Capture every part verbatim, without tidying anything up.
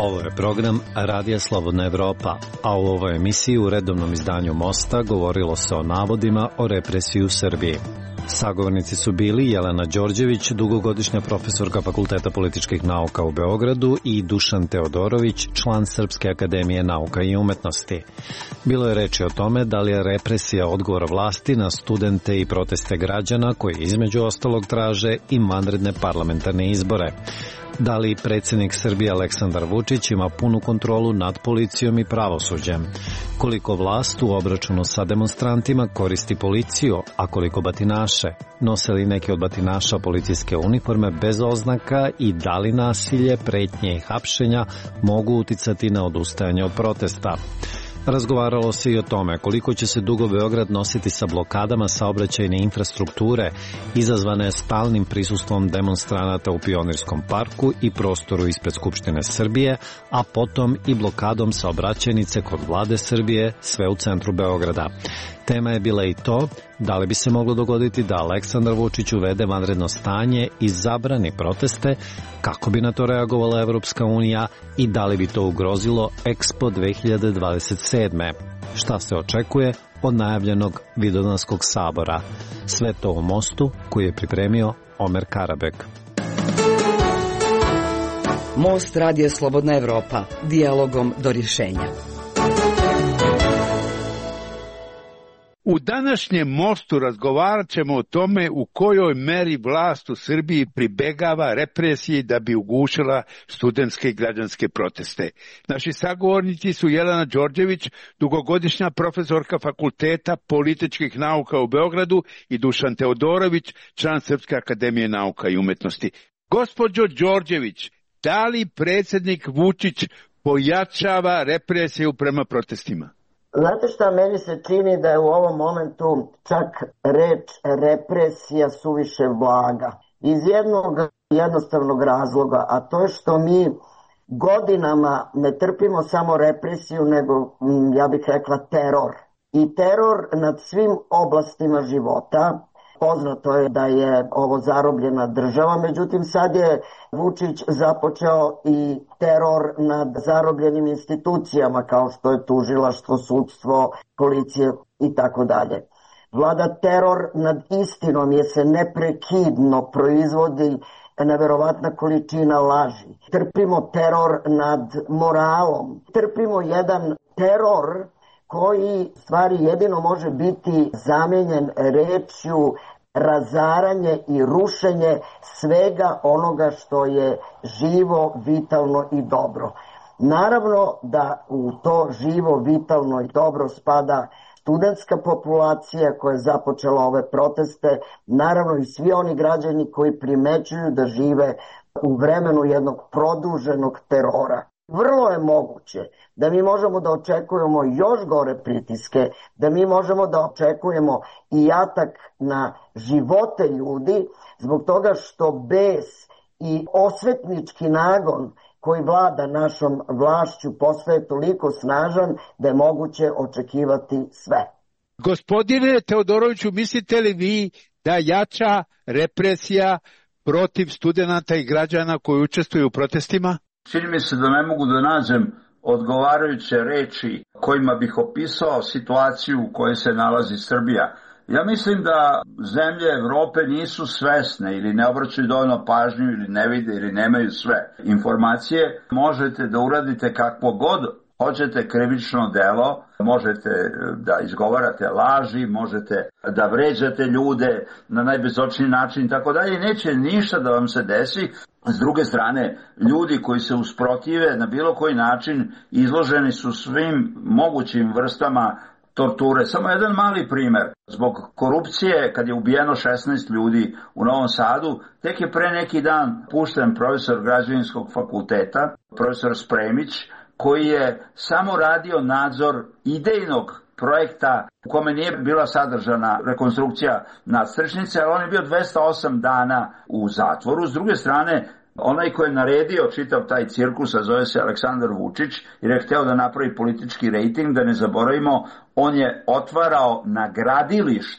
Ovo je program Radija Slobodna Evropa, a u ovoj emisiji u redovnom izdanju Mosta govorilo se o navodima o represiji u Srbiji. Sagovornici su bili Jelena Đorđević, dugogodišnja profesorka Fakulteta političkih nauka u Beogradu, i Dušan Teodorović, član Srpske akademije nauka i umetnosti. Bilo je reči o tome da li je represija odgovor vlasti na studente i proteste građana koji između ostalog traže i vanredne parlamentarne izbore. Da li predsjednik Srbije Aleksandar Vučić ima punu kontrolu nad policijom i pravosuđem? Koliko vlast u obračunu sa demonstrantima koristi policiju, a koliko batinaše? Nose li neki od batinaša policijske uniforme bez oznaka i da li nasilje, pretnje i hapšenja mogu uticati na odustajanje od protesta? Razgovaralo se i o tome koliko će se dugo Beograd nositi sa blokadama saobraćajne infrastrukture izazvane stalnim prisustvom demonstranata u Pionirskom parku i prostoru ispred Skupštine Srbije, a potom i blokadom saobraćajnice kod vlade Srbije, sve u centru Beograda. Tema je bila i to da li bi se moglo dogoditi da Aleksandar Vučić uvede vanredno stanje i zabrani proteste, kako bi na to reagovala Evropska unija i da li bi to ugrozilo Expo dve hiljade dvadeset sedme. Šta se očekuje od najavljenog Vidovdanskog sabora? Sve to u Mostu koji je pripremio Omer Karabek. Most Radija Slobodna Evropa, dijalogom do rješenja. U današnjem Mostu razgovarat ćemo o tome u kojoj meri vlast u Srbiji pribegava represiji da bi ugušila studentske i građanske proteste. Naši sagovornici su Jelena Đorđević, dugogodišnja profesorka Fakulteta političkih nauka u Beogradu, i Dušan Teodorović, član Srpske akademije nauka i umetnosti. Gospođo Đorđević, da li predsjednik Vučić pojačava represiju prema protestima? Znate šta, meni se čini da je u ovom momentu čak reč represija suviše blaga. Iz jednog jednostavnog razloga, a to je što mi godinama ne trpimo samo represiju, nego, ja bih rekla, teror. I teror nad svim oblastima života. Poznato je da je ovo zarobljena država, međutim sad je Vučić započeo i teror nad zarobljenim institucijama kao što je tužilaštvo, sudstvo, policija i tako dalje. Vlada teror nad istinom jer se neprekidno proizvodi neverovatna količina laži. Trpimo teror nad moralom. Trpimo jedan teror koji stvari jedino može biti zamijenjen rečju razaranje i rušenje svega onoga što je živo, vitalno i dobro. Naravno da u to živo, vitalno i dobro spada studentska populacija koja je započela ove proteste, naravno i svi oni građani koji primećuju da žive u vremenu jednog produženog terora. Vrlo je moguće da mi možemo da očekujemo još gore pritiske, da mi možemo da očekujemo i atak na živote ljudi, zbog toga što bes i osvetnički nagon koji vlada našom vlašću postaje toliko snažan da je moguće očekivati sve. Gospodine Teodoroviću, mislite li vi da jača represija protiv studenata i građana koji učestvuju u protestima? Čini mi se da ne mogu da nađem odgovarajuće reči kojima bih opisao situaciju u kojoj se nalazi Srbija. Ja mislim da zemlje Evrope nisu svesne ili ne obraćaju dovoljno pažnju ili ne vide ili nemaju sve informacije. Možete da uradite kakvo god hoćete krivično delo, možete da izgovarate laži, možete da vređate ljude na najbezočniji način i tako dalje. Neće ništa da vam se desi. S druge strane, ljudi koji se usprotive na bilo koji način izloženi su svim mogućim vrstama torture. Samo jedan mali primer. Zbog korupcije, kad je ubijeno šesnaest ljudi u Novom Sadu, tek je pre neki dan pušten profesor građevinskog fakulteta, profesor Spremić, koji je samo radio nadzor idejnog projekta u kome nije bila sadržana rekonstrukcija nadstrešnice, ali on je bio dvesta osam dana u zatvoru. S druge strane, onaj koji je naredio čitav taj cirkus, a zove se Aleksandar Vučić, jer je hteo da napravi politički rejting, da ne zaboravimo, on je otvarao na gradilištu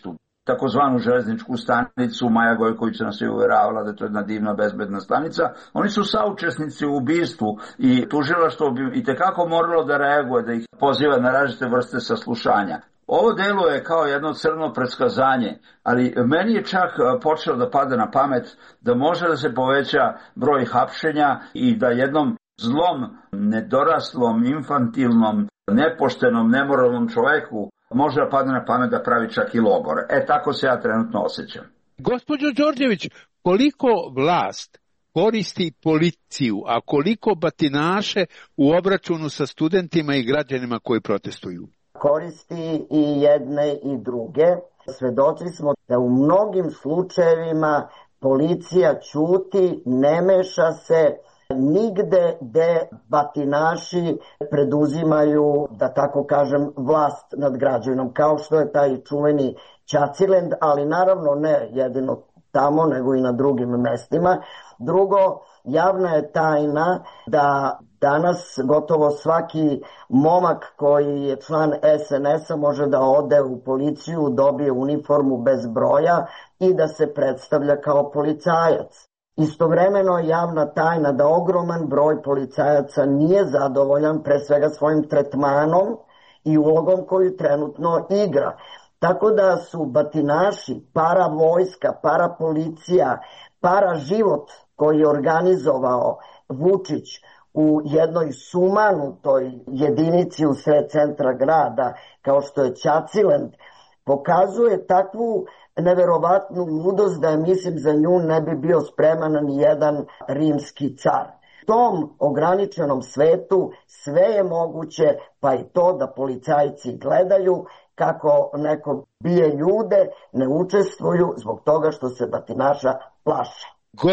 takozvanu železničku stanicu. Maja Gojković nas je uveravala da je to jedna divna bezbedna stanica. Oni su saučesnici u ubistvu i tužilaštvo bi itekako moralo da reaguje, da ih poziva na različite vrste saslušanja. Ovo delo je kao jedno crno predskazanje, ali meni je čak počelo da pada na pamet da može da se poveća broj hapšenja i da jednom zlom, nedoraslom, infantilnom, nepoštenom, nemoralnom čoveku može da padne na pamet da pravi čak i logor. E, tako se ja trenutno osjećam. Gospođo Đorđević, koliko vlast koristi policiju, a koliko batinaše u obračunu sa studentima i građanima koji protestuju? Koristi i jedne i druge. Svedoci smo da u mnogim slučajevima policija ćuti, ne meša se nigde gde batinaši preduzimaju, da tako kažem, vlast nad građanom, kao što je taj čuveni Ćacilend, ali naravno ne jedino tamo, nego i na drugim mestima. Drugo, javna je tajna da danas gotovo svaki momak koji je član es en es-a može da ode u policiju, dobije uniformu bez broja i da se predstavlja kao policajac. Istovremeno je javna tajna da ogroman broj policajaca nije zadovoljan pre svega svojim tretmanom i ulogom koju trenutno igra. Tako da su batinaši, para vojska, para policija, para život koji je organizovao Vučić u jednoj sumanutoj jedinici u sred centra grada, kao što je Ćacilend, pokazuje takvu neverovatnu ludost da je, mislim, za nju ne bi bio spreman ni jedan rimski car. U tom ograničenom svetu sve je moguće, pa i to da policajci gledaju kako neko bije ljude, ne učestvuju zbog toga što se batinaša plaše.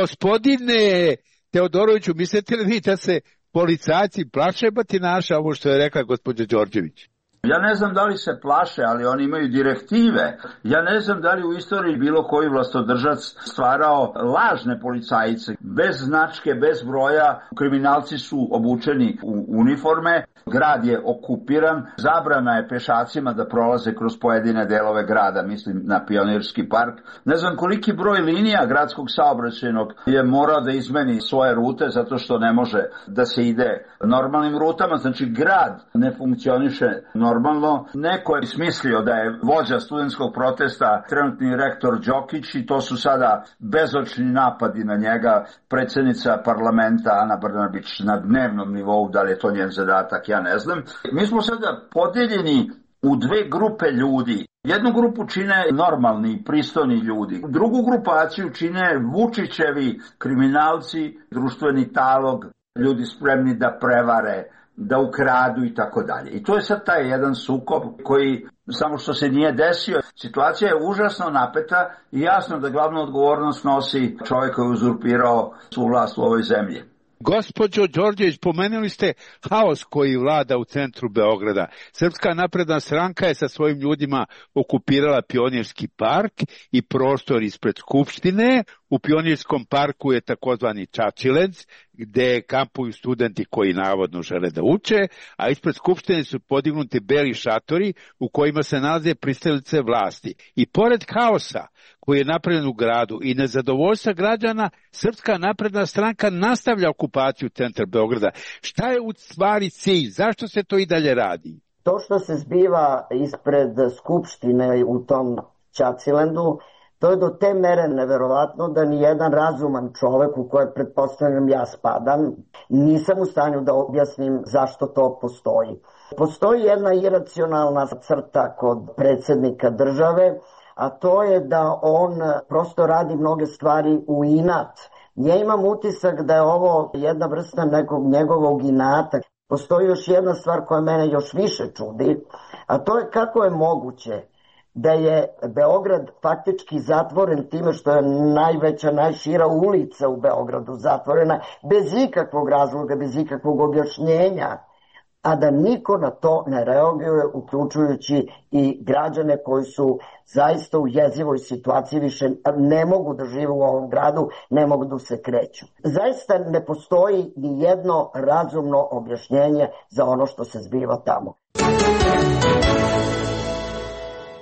Gospodine Teodoroviću, mislite li vi da se policajci plaše batinaša, ovo što je rekla gospođa Đorđević? Ja ne znam da li se plaše, ali oni imaju direktive. Ja ne znam da li u istoriji bilo koji vlastodržac stvarao lažne policajce. Bez značke, bez broja, kriminalci su obučeni u uniforme, grad je okupiran, zabrana je pešacima da prolaze kroz pojedine delove grada, mislim na Pionirski park. Ne znam koliki broj linija gradskog saobraćajnog je morao da izmeni svoje rute zato što ne može da se ide normalnim rutama. Znači grad ne funkcioniše normalno. Normalno, neko je smislio da je vođa studentskog protesta trenutni rektor Đokić i to su sada bezočni napadi na njega, predsjednica parlamenta Ana Brnabić na dnevnom nivou, da li je to njen zadatak, ja ne znam. Mi smo sada podeljeni u dve grupe ljudi. Jednu grupu čine normalni, pristojni ljudi. Drugu grupaciju čine Vučićevi kriminalci, društveni talog, ljudi spremni da prevare, da ukradu i tako dalje. I to je sad taj jedan sukob koji samo što se nije desio. Situacija je užasno napeta i jasno da glavnu odgovornost nosi čovjek koji je uzurpirao svu vlast u ovoj zemlji. Gospođo Đorđević, pomenuli ste haos koji vlada u centru Beograda. Srpska napredna stranka je sa svojim ljudima okupirala Pionirski park i prostor ispred Skupštine. U Pionirskom parku je takozvani Ćaćilend, gde kampuju studenti koji navodno žele da uče, a ispred Skupštine su podignuti beli šatori u kojima se nalaze pristalice vlasti. I pored haosa koji je napravljen u gradu i nezadovoljstva građana, Srpska napredna stranka nastavlja okupaciju centra Beograda. Šta je u stvari cilj? Zašto se to i dalje radi? To što se zbiva ispred Skupštine u tom Ćacilendu, to je do te mere neverovatno da ni jedan razuman čovek u koje pretpostavljam ja spadam, nisam u stanju da objasnim zašto to postoji. Postoji jedna iracionalna crta kod predsjednika države, a to je da on prosto radi mnoge stvari u inat. Ja imam utisak da je ovo jedna vrsta nekog njegovog inata. Postoji još jedna stvar koja mene još više čudi, a to je kako je moguće da je Beograd faktički zatvoren time što je najveća, najšira ulica u Beogradu zatvorena bez ikakvog razloga, bez ikakvog objašnjenja, a da niko na to ne reaguje, uključujući i građane koji su zaista u jezivoj situaciji, više ne mogu da žive u ovom gradu, ne mogu da se kreću. Zaista ne postoji ni jedno razumno objašnjenje za ono što se zbiva tamo.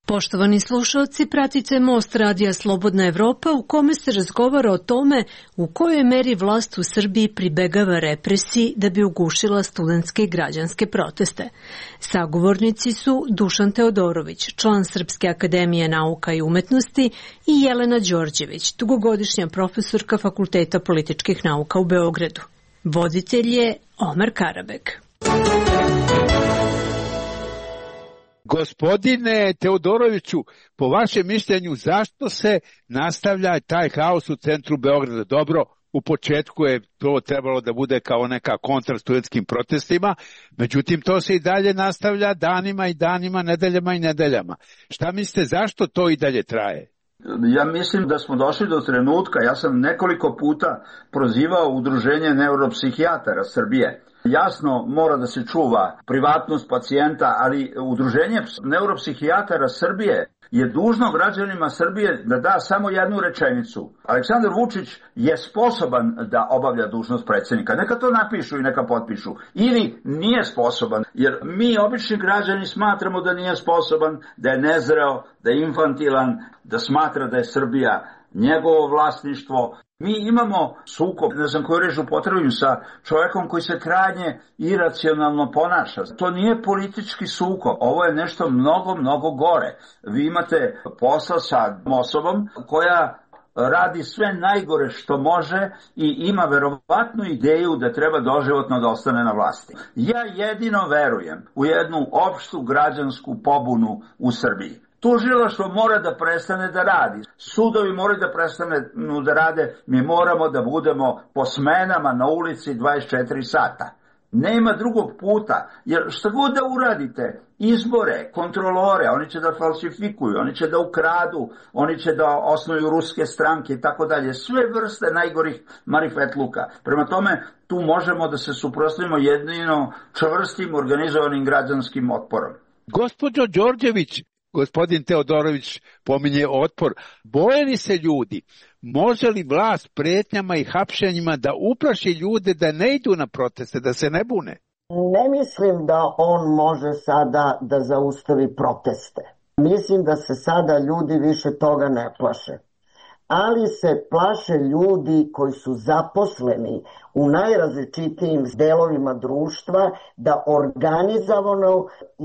Poštovani slušalci, pratite Most radija Slobodna Evropa u kome se razgovara o tome u kojoj meri vlast u Srbiji pribegava represiji da bi ugušila studentske i građanske proteste. Sagovornici su Dušan Teodorović, član Srpske akademije nauka i umetnosti, i Jelena Đorđević, dugogodišnja profesorka Fakulteta političkih nauka u Beogradu. Voditelj je Omer Karabek. Gospodine Teodoroviću, po vašem mišljenju, zašto se nastavlja taj haos u centru Beograda? Dobro, u početku je to trebalo da bude kao neka kontra studentskim protestima, međutim to se i dalje nastavlja danima i danima, nedeljama i nedeljama. Šta mislite, zašto to i dalje traje? Ja mislim da smo došli do trenutka, ja sam nekoliko puta prozivao Udruženje neuropsihijatara Srbije. Jasno, mora da se čuva privatnost pacijenta, ali Udruženje neuropsihijatara Srbije je dužno građanima Srbije da da samo jednu rečenicu. Aleksandar Vučić je sposoban da obavlja dužnost predsjednika. Neka to napišu i neka potpišu. Ili nije sposoban, jer mi obični građani smatramo da nije sposoban, da je nezreo, da je infantilan, da smatra da je Srbija njegovo vlasništvo. Mi imamo sukob, ne znam koju reč upotrebim, sa čovjekom koji se krajnje iracionalno ponaša. To nije politički sukob, ovo je nešto mnogo, mnogo gore. Vi imate posla sa osobom koja radi sve najgore što može i ima verovatnu ideju da treba doživotno da ostane na vlasti. Ja jedino verujem u jednu opštu građansku pobunu u Srbiji. Tužilaštvo mora da prestane da radi. Sudovi moraju da prestane da rade. Mi moramo da budemo po smenama na ulici dvadeset četiri sata. Nema drugog puta, jer šta god da uradite, izbore, kontrolore, oni će da falsifikuju, oni će da ukradu, oni će da osnuju ruske stranke i tako dalje. Sve vrste najgorih marifetluka. Prema tome, tu možemo da se suprotstavimo jedino čvrstim organizovanim građanskim otporom. Gospođo Đorđević, gospodin Teodorović pominje otpor. Boje li se ljudi? Može li vlast pretnjama i hapšenjima da uplaši ljude da ne idu na proteste, da se ne bune? Ne mislim da on može sada da zaustavi proteste. Mislim da se sada ljudi više toga ne plaše. Ali se plaše ljudi koji su zaposleni u najrazličitijim delovima društva da organizovano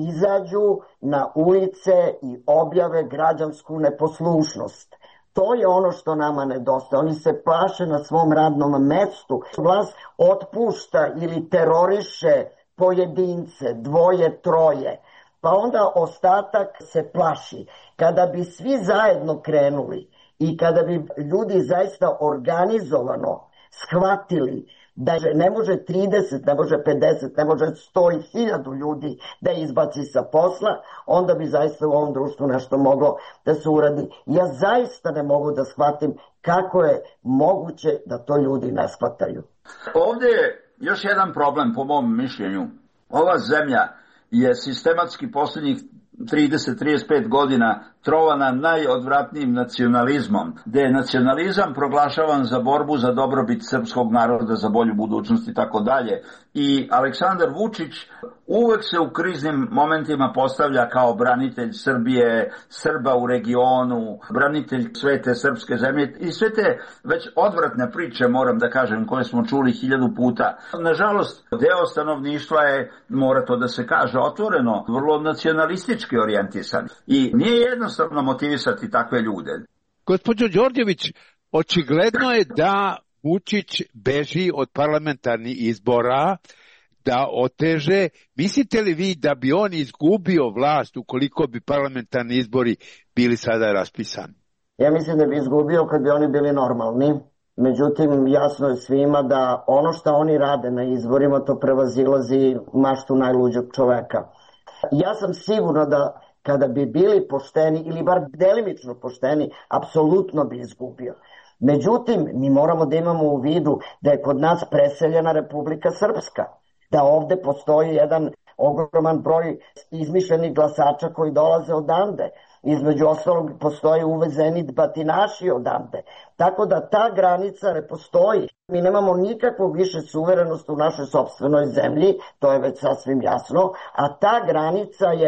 izađu na ulice i objave građansku neposlušnost. To je ono što nama nedostaje. Oni se plaše na svom radnom mestu. Vlast otpušta ili teroriše pojedince, dvoje, troje. Pa onda ostatak se plaši. Kada bi svi zajedno krenuli i kada bi ljudi zaista organizovano shvatili da ne može trideset, ne može pedeset, ne može sto i hiljadu ljudi da izbaci sa posla, onda bi zaista u ovom društvu nešto moglo da se uradi. Ja zaista ne mogu da shvatim kako je moguće da to ljudi ne shvataju. Ovdje je još jedan problem po mom mišljenju. Ova zemlja je sistematski posljednjih trideset do trideset pet godina trovana najodvratnijim nacionalizmom, gde je nacionalizam proglašavan za borbu za dobrobit srpskog naroda, za bolju budućnost i tako dalje. I Aleksandar Vučić uvek se u kriznim momentima postavlja kao branitelj Srbije, Srba u regionu, branitelj svete srpske zemlje i sve te već odvratne priče, moram da kažem, koje smo čuli hiljadu puta. Nažalost, deo stanovništva je, mora to da se kaže otvoreno, vrlo nacionalistički orijentisan. I nije jednostavno motivisati takve ljude. Gospođo Đorđević, očigledno je da Vučić beži od parlamentarnih izbora, da oteže. Mislite li vi da bi on izgubio vlast ukoliko bi parlamentarni izbori bili sada raspisani? Ja mislim da bi izgubio kad bi oni bili normalni. Međutim, jasno je svima da ono što oni rade na izborima, to prevazilazi maštu najluđog čoveka. Ja sam sigurna da kada bi bili pošteni ili bar delimično pošteni, apsolutno bi izgubio. Međutim, mi moramo da imamo u vidu da je kod nas preseljena Republika Srpska, da ovde postoji jedan ogroman broj izmišljenih glasača koji dolaze odande. Između ostalog postoje uvezeni batinaši odande. Tako da ta granica ne postoji. Mi nemamo nikakvog više suverenosti u našoj sopstvenoj zemlji, to je već sasvim jasno, a ta granica je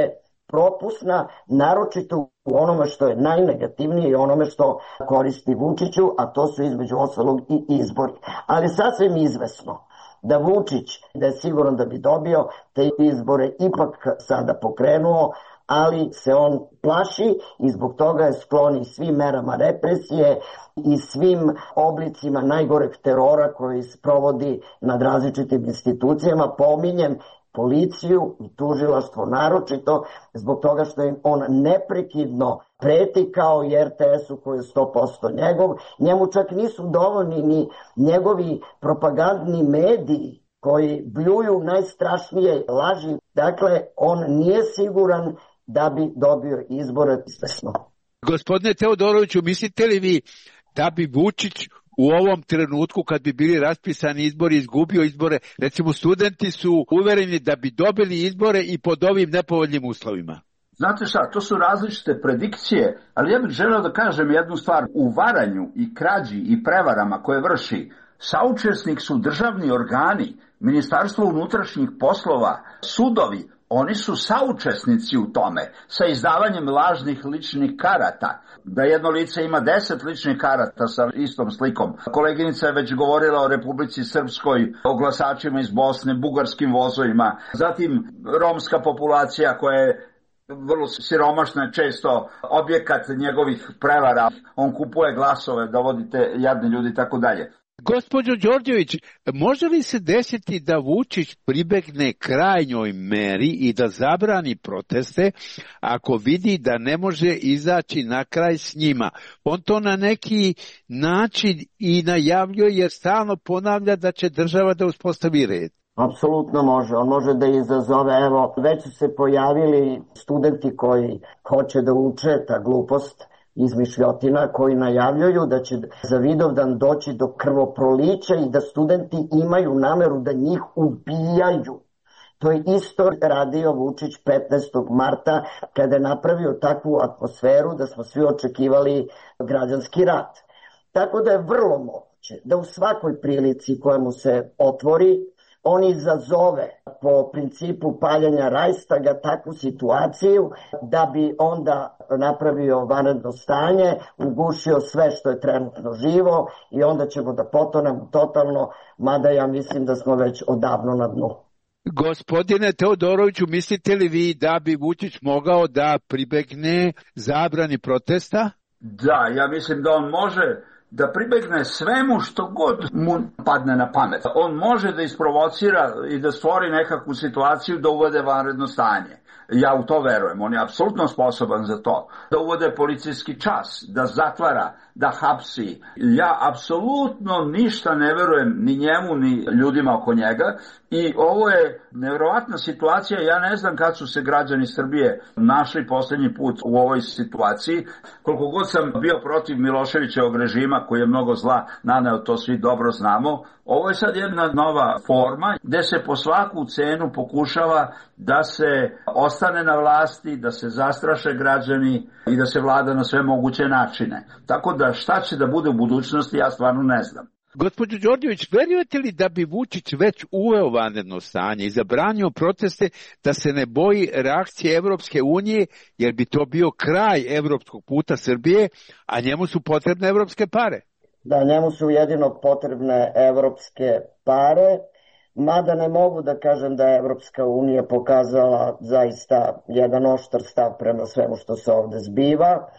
propusna, naročito u onome što je najnegativnije i onome što koristi Vučiću, a to su između ostalog i izbori. Ali sasvim izvesno da Vučić, da je siguran da bi dobio te izbore ipak sada pokrenuo, ali se on plaši i zbog toga je sklon i svim merama represije i svim oblicima najgoreg terora koji se provodi nad različitim institucijama. Pominjem policiju i tužilaštvo naročito zbog toga što im on neprekidno preti kao i er te esu koji je sto posto njegov. Njemu čak nisu dovoljni ni njegovi propagandni mediji koji bljuju najstrašnije laži. Dakle, on nije siguran da bi dobio izbore svesno. Gospodine Teodoroviću, mislite li vi da bi Vučić u ovom trenutku kad bi bili raspisani izbori izgubio izbore? Recimo, studenti su uvereni da bi dobili izbore i pod ovim nepovoljnim uslovima. Znate šta, to su različite predikcije, ali ja bih želeo da kažem jednu stvar. U varanju i krađi i prevarama koje vrši saučesnik su državni organi, Ministarstvo unutrašnjih poslova, sudovi. Oni su saučesnici u tome sa izdavanjem lažnih ličnih karata. Da jedno lice ima deset ličnih karata sa istom slikom. Koleginica je već govorila o Republici Srpskoj, o glasačima iz Bosne, bugarskim vozovima. Zatim romska populacija koja je vrlo siromašna, često objekat njegovih prevara. On kupuje glasove, dovodite jadni ljudi i tako dalje. Gospođo Đorđević, može li se desiti da Vučić pribegne krajnjoj meri i da zabrani proteste ako vidi da ne može izaći na kraj s njima? On to na neki način i najavljuje jer stalno ponavlja da će država da uspostavi red. Apsolutno može. On može da izazove, evo, već su se pojavili studenti koji hoće da uče ta glupost izmišljotina, koji najavljuju da će za Vidovdan doći do krvoprolića i da studenti imaju nameru da njih ubijaju. To je isto radio Vučić petnaestog marta kada je napravio takvu atmosferu da smo svi očekivali građanski rat. Tako da je vrlo moguće da u svakoj prilici koja mu se otvori on izazove po principu paljenja Rajstaga takvu situaciju da bi onda napravio vanredno stanje, ugušio sve što je trenutno živo i onda ćemo da potonemo totalno, mada ja mislim da smo već odavno na dnu. Gospodine Teodoroviću, mislite li vi da bi Vučić mogao da pribegne zabrani protesta? Da, ja mislim da on može da pribegne svemu što god mu padne na pamet. On može da isprovocira i da stvori nekakvu situaciju da uvede vanredno stanje. Ja u to verujem, on je apsolutno sposoban za to. Da uvode policijski čas, da zatvara, da hapsi. Ja apsolutno ništa ne verujem ni njemu, ni ljudima oko njega. I ovo je nevjerovatna situacija. Ja ne znam kad su se građani Srbije našli poslednji put u ovoj situaciji. Koliko god sam bio protiv Miloševićevog režima, koji je mnogo zla naneo, to svi dobro znamo. Ovo je sad jedna nova forma gde se po svaku cenu pokušava da se ostane na vlasti, da se zastraše građani i da se vlada na sve moguće načine. Tako da šta će da bude u budućnosti, ja stvarno ne znam. Gospođo Đorđević, verujete li da bi Vučić već uveo vanredno stanje i zabranio proteste, da se ne boji reakcije Evropske unije, jer bi to bio kraj evropskog puta Srbije, a njemu su potrebne evropske pare? Da, njemu su jedino potrebne evropske pare, mada ne mogu da kažem da je Evropska unija pokazala zaista jedan oštar stav prema svemu što se ovde zbiva.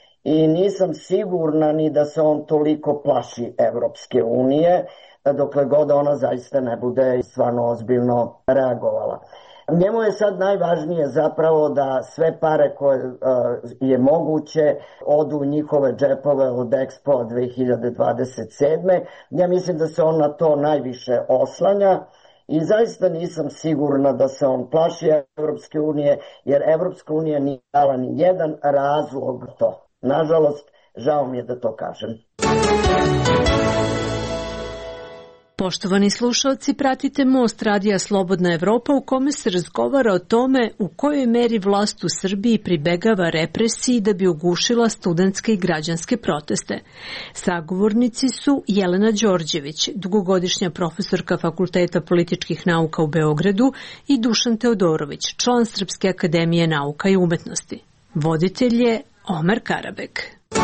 I nisam sigurna ni da se on toliko plaši Evropske unije, dokle god ona zaista ne bude stvarno ozbiljno reagovala. Njemu je sad najvažnije zapravo da sve pare koje uh, je moguće odu u njihove džepove od Expo dve hiljade dvadeset sedme. Ja mislim da se on na to najviše oslanja. I zaista nisam sigurna da se on plaši Evropske unije, jer Evropska unija nije dala ni jedan razlog to. Nažalost, žao mi je da to kažem. Poštovani slušalci, pratite Most radija Slobodna Evropa u kome se razgovara o tome u kojoj meri vlast u Srbiji pribegava represiji da bi ugušila studentske i građanske proteste. Sagovornici su Jelena Đorđević, dugogodišnja profesorka Fakulteta političkih nauka u Beogradu, i Dušan Teodorović, član Srpske akademije nauka i umetnosti. Voditelj je Omer Karabek.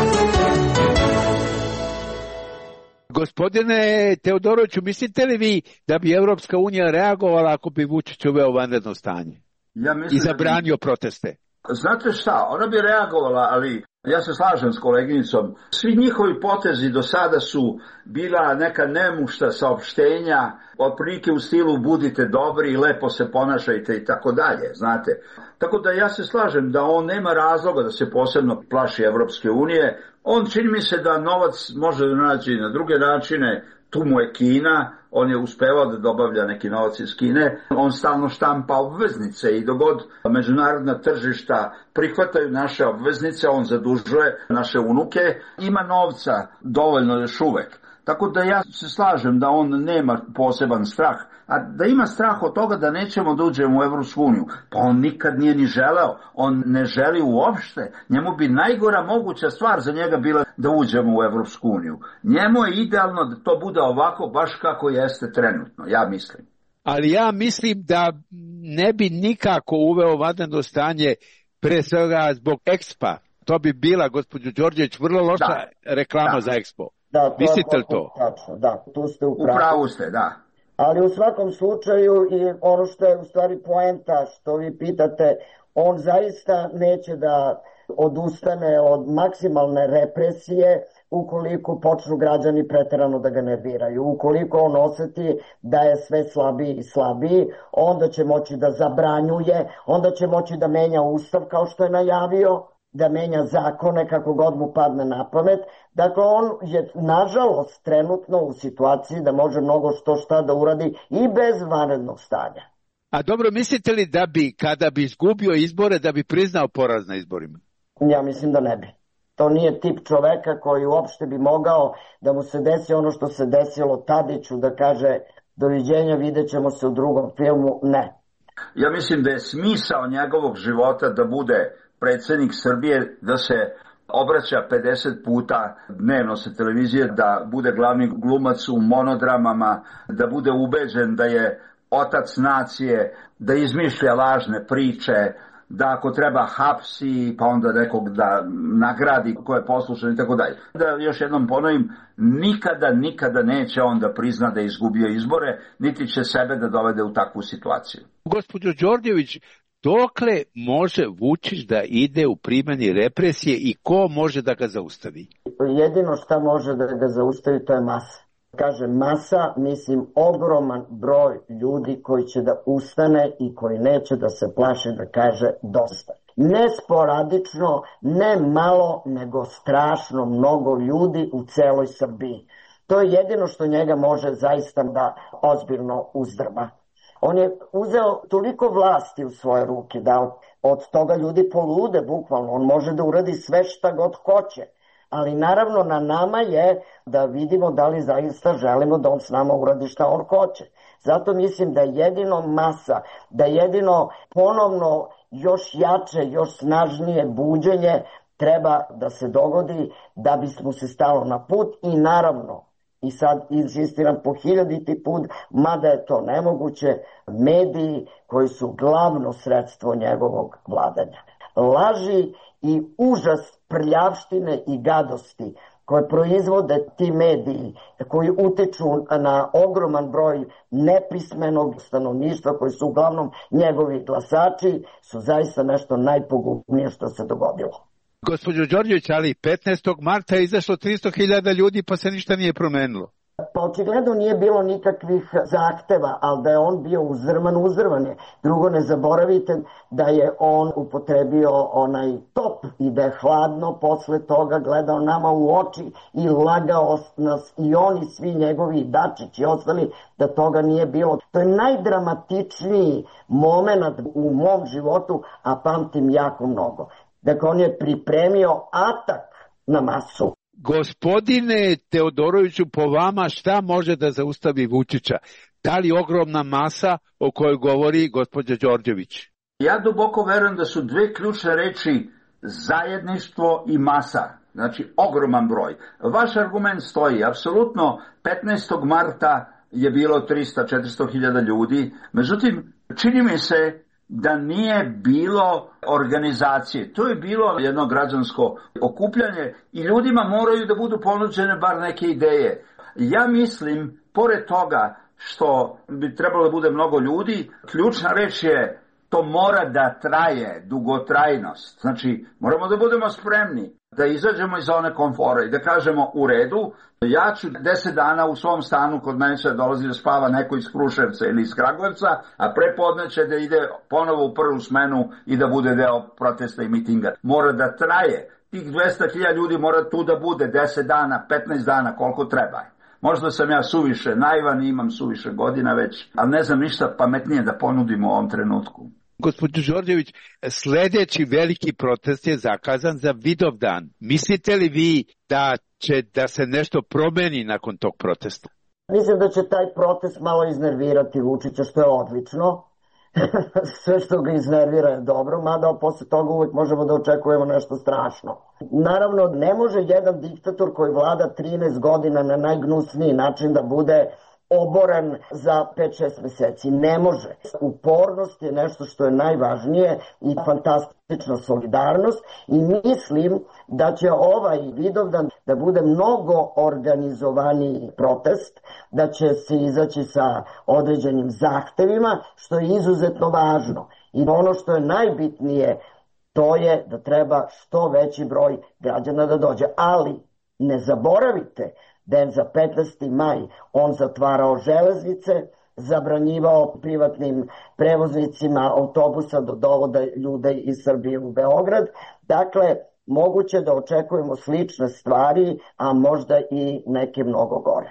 Gospodine Teodoroviću, mislite li vi da bi Evropska unija reagovala ako bi Vučić uveo vanredno stanje ja i zabranio proteste? Znate šta, ona bi reagovala, ali ja se slažem s koleginicom. Svi njihovi potezi do sada su bila neka nemušta saopštenja, otprilike u stilu budite dobri i lepo se ponašajte i tako dalje, znate. Tako da ja se slažem da on nema razloga da se posebno plaši Evropske unije. On čini mi se da novac može naći na druge načine, tu mu je Kina, on je uspevao da dobavlja neki novac iz Kine, on stalno štampa obveznice i dogod međunarodna tržišta prihvataju naše obveznice, on zadužuje naše unuke, ima novca dovoljno još uvek. Tako da ja se slažem da on nema poseban strah, a da ima strah od toga da nećemo da uđemo u Evropsku uniju, pa on nikad nije ni želeo, on ne želi uopšte, njemu bi najgora moguća stvar za njega bila da uđemo u Evropsku uniju. Njemu je idealno da to bude ovako baš kako jeste trenutno, ja mislim. Ali ja mislim da ne bi nikako uveo vanredno stanje, pre svega zbog Expa. To bi bila, gospođo Đorđević, vrlo loša da. reklama da. za Expo. Da, to mislite li to? Tačno, da, tu ste u pravu. U pravu ste, da. Ali u svakom slučaju, i ono što je u stvari poenta što vi pitate, on zaista neće da odustane od maksimalne represije ukoliko počnu građani preterano da ga nerviraju. Ukoliko on oseti da je sve slabiji i slabiji, onda će moći da zabranjuje, onda će moći da menja ustav kao što je najavio, da menja zakone kako god mu padne na pamet. Dakle, on je nažalost trenutno u situaciji da može mnogo što šta da uradi i bez vanrednog stanja. A dobro, mislite li da bi, kada bi izgubio izbore, da bi priznao poraz na izborima? Ja mislim da ne bi. To nije tip čoveka koji uopšte bi mogao da mu se desi ono što se desilo Tadiću, da kaže doviđenja, vidjet ćemo se u drugom filmu. Ne. Ja mislim da je smisao njegovog života da bude predsjednik Srbije, da se obraća pedeset puta dnevno sa televizije, da bude glavni glumac u monodramama, da bude ubeđen da je otac nacije, da izmišlja lažne priče, da ako treba hapsi, pa onda nekog da nagradi ko je poslušan i tako dalje. Da još jednom ponovim, nikada, nikada neće on da prizna da je izgubio izbore, niti će sebe da dovede u takvu situaciju. Gospođo Đorđević, dokle može Vučić da ide u primjeni represije i ko može da ga zaustavi? Jedino šta može da ga zaustavi to je masa. Kaže masa, mislim ogroman broj ljudi koji će da ustane i koji neće da se plaše da kaže dosta. Ne sporadično, ne malo, nego strašno mnogo ljudi u celoj Srbiji. To je jedino što njega može zaista da ozbiljno uzdrma. On je uzeo toliko vlasti u svoje ruke da od toga ljudi polude bukvalno. On može da uradi sve šta god hoće. Ali naravno na nama je da vidimo da li zaista želimo da on s nama uradi šta on hoće. Zato mislim da jedino masa, da jedino ponovno još jače, još snažnije buđenje treba da se dogodi da bismo se stalo na put i naravno, i sad insistiram po hiljaditi put, mada je to nemoguće, mediji koji su glavno sredstvo njegovog vladanja. Laži i užas prljavštine i gadosti koje proizvode ti mediji, koji utiču na ogroman broj nepismenog stanovništva, koji su uglavnom njegovi glasači, su zaista nešto najpogubnije što se dogodilo. Gospođo Đorđević, ali petnaestog marta je izašlo tristo hiljada ljudi pa se ništa nije promenilo. Pa očigledno nije bilo nikakvih zahteva, ali da je on bio uzrman, uzrman je. Drugo, ne zaboravite da je on upotrebio onaj top i da je hladno posle toga gledao nama u oči i lagao nas i oni svi njegovi Dačić i ostali da toga nije bilo. To je najdramatičniji moment u mom životu, a pamtim jako mnogo. Dakle, on je pripremio atak na masu. Gospodine Teodoroviću, po vama šta može da zaustavi Vučića? Da li ogromna masa o kojoj govori gospođa Đorđević? Ja duboko verujem da su dve ključne reči zajedništvo i masa. Znači, ogroman broj. Vaš argument stoji. Apsolutno, petnaestog marta je bilo trista do četiristo hiljada ljudi. Međutim, čini mi se da nije bilo organizacije. To je bilo jedno građansko okupljanje i ljudima moraju da budu ponuđene bar neke ideje. Ja mislim, pored toga što bi trebalo da bude mnogo ljudi, ključna reč je to mora da traje, dugotrajnost. Znači, moramo da budemo spremni da izađemo iz zone komfora i da kažemo u redu, ja ću deset dana u svom stanu, kod mene će dolazi da spava neko iz Kruševca ili iz Kragujevca, a prepodne će da ide ponovo u prvu smenu i da bude deo protesta i mitinga. Mora da traje. Tih dvesta hiljada ljudi mora tu da bude deset dana, petnaest dana, koliko treba. Možda sam ja suviše naivan i imam suviše godina već, ali ne znam ništa pametnije da ponudim u ovom trenutku. Gospođo Đorđević, sljedeći veliki protest je zakazan za Vidovdan. Mislite li vi da će da se nešto promeni nakon tog protesta? Mislim da će taj protest malo iznervirati Vučića, što je odlično. Sve što ga iznervira je dobro, mada posle toga uvek možemo da očekujemo nešto strašno. Naravno, ne može jedan diktator koji vlada trinaest godina na najgnusniji način da bude oboren za pet šest meseci. Ne može. Upornost je nešto što je najvažnije i fantastična solidarnost i mislim da će ovaj Vidovdan da bude mnogo organizovaniji protest, da će se izaći sa određenim zahtevima, što je izuzetno važno. I ono što je najbitnije, to je da treba što veći broj građana da dođe. Ali ne zaboravite da je za petnaesti maj on zatvarao železnice, zabranjivao privatnim prevoznicima autobusa da dovode ljude iz Srbije u Beograd. Dakle, moguće da očekujemo slične stvari, a možda i neke mnogo gore.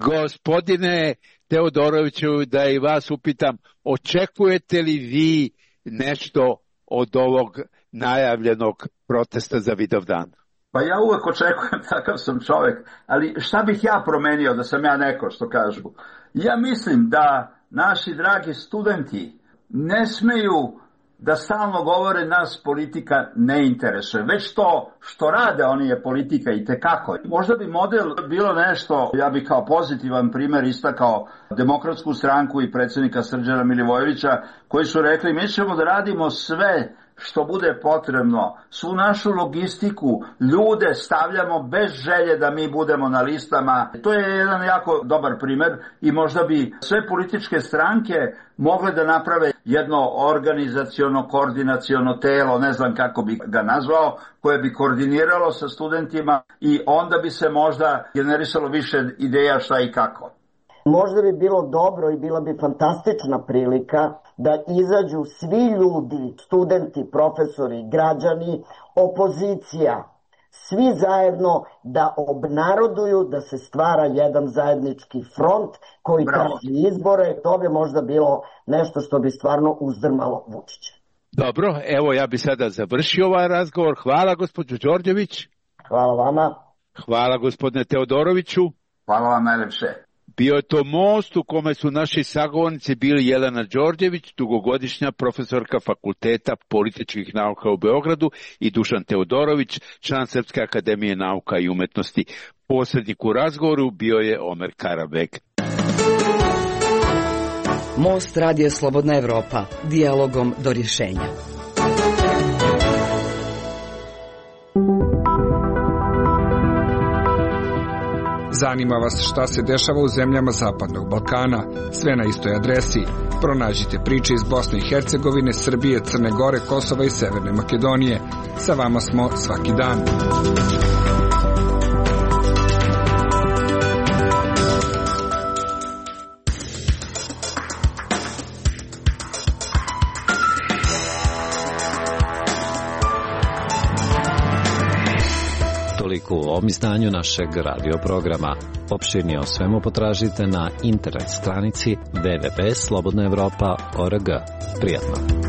Gospodine Teodoroviću, da i vas upitam, očekujete li vi nešto od ovog najavljenog protesta za Vidovdan? Pa ja uvek očekujem, takav sam čovek, ali šta bih ja promenio da sam ja neko, što kažu? Ja mislim da naši dragi studenti ne smeju da stalno govore nas politika ne interesuje. Već to što rade oni je politika i tekako. Možda bi model bilo nešto, ja bih kao pozitivan primer istakao Demokratsku stranku i predsjednika Srđana Milivojevića, koji su rekli mi ćemo da radimo sve što bude potrebno, svu našu logistiku, ljude stavljamo bez želje da mi budemo na listama. To je jedan jako dobar primer i možda bi sve političke stranke mogle da naprave jedno organizaciono, koordinaciono telo, ne znam kako bi ga nazvao, koje bi koordiniralo sa studentima i onda bi se možda generisalo više ideja šta i kako. Možda bi bilo dobro i bila bi fantastična prilika da izađu svi ljudi, studenti, profesori, građani, opozicija, svi zajedno da obnaroduju da se stvara jedan zajednički front koji traži izbore. To bi možda bilo nešto što bi stvarno uzdrmalo Vučića. Dobro, evo ja bi sada završio ovaj razgovor. Hvala gospođo Đorđević. Hvala vama. Hvala gospodine Teodoroviću. Hvala vam najlepše. Bio je to most u kome su naši sagovornici bili Jelena Đorđević, dugogodišnja profesorka Fakulteta političkih nauka u Beogradu, i Dušan Teodorović, član Srpske akademije nauka i umetnosti. Posrednik u razgovoru bio je Omer Karabek. Most Radija Slobodna Evropa, dijalogom do rješenja. Zanima vas šta se dešava u zemljama Zapadnog Balkana? Sve na istoj adresi. Pronađite priče iz Bosne i Hercegovine, Srbije, Crne Gore, Kosova i Severne Makedonije. Sa vama smo svaki dan. U ovom izdanju našeg radio programa. Opširnije o svemu potražite na internet stranici w w w tačka slobodna evropa tačka org. Prijatno.